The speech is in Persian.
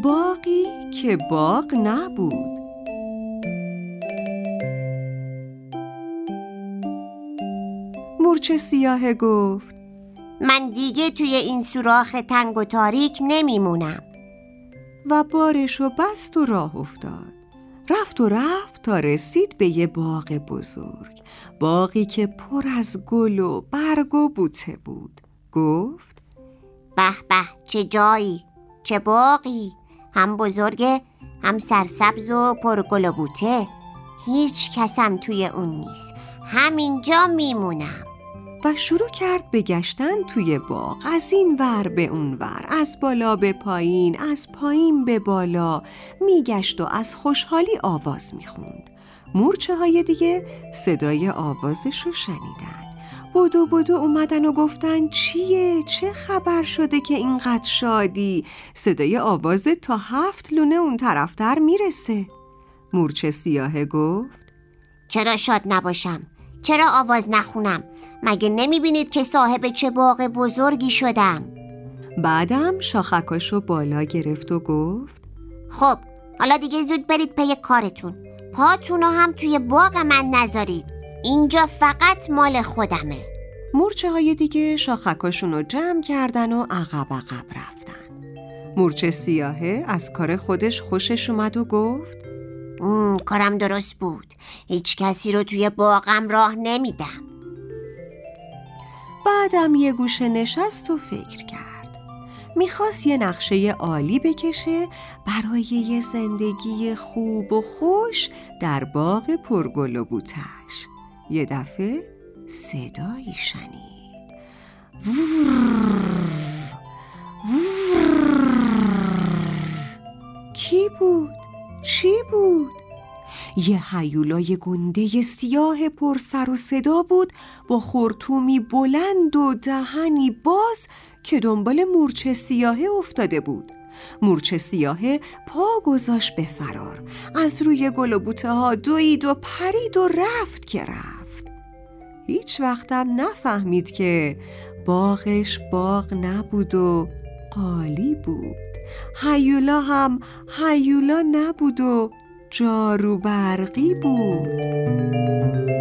باغی که باغ نبود. مورچه سیاه گفت من دیگه توی این سوراخ تنگ و تاریک نمیمونم. و بارشو بست و راه افتاد. رفت تا رسید به یه باغ بزرگ، باغی که پر از گل و برگ و بوته بود. گفت به به، چه جایی، چه باغی، هم بزرگه هم سرسبز و پر گل و بوته. هیچ کسم توی اون نیست، همینجا میمونم. و شروع کرد به گشتن توی باغ، از این ور به اون ور، از بالا به پایین، از پایین به بالا میگشت و از خوشحالی آواز میخوند. مورچه های دیگه صدای آوازش رو شنیدن. بدو اومدن و گفتن چیه؟ چه خبر شده که اینقدر شادی؟ صدای آواز تا 7 لونه اون طرفتر میرسه. مورچه سیاه گفت چرا شاد نباشم؟ چرا آواز نخونم؟ مگه نمیبینید که صاحب چه باغ بزرگی شدم؟ بعدم شاخکاشو بالا گرفت و گفت خب حالا دیگه زود برید پی کارتون. پاتونو هم توی باغ من نذارید، اینجا فقط مال خودمه. مورچه های دیگه شاخکاشونو جمع کردن و عقب رفتن. مورچه سیاهه از کار خودش خوشش اومد و گفت کارم درست بود، هیچ کسی رو توی باغم راه نمیدم. بعدم یه گوشه نشست و فکر کرد. میخواست یه نقشه عالی بکشه برای یه زندگی خوب و خوش در باغ پرگل و بوتش. یه دفعه صدایی شنید. کی بود؟ چی بود؟ یه هیولای گنده سیاه پر سر و صدا بود با خرطومی بلند و دهنی باز که دنبال مورچه سیاهه افتاده بود. مورچه سیاهه پا گذاشت به فرار، از روی گل و بوته ها دوید و پرید و رفت که رفت. هیچ وقتم نفهمید که باغش باغ نبود و قالی بود. هیولا هم هیولا نبود و جارو برقی بود.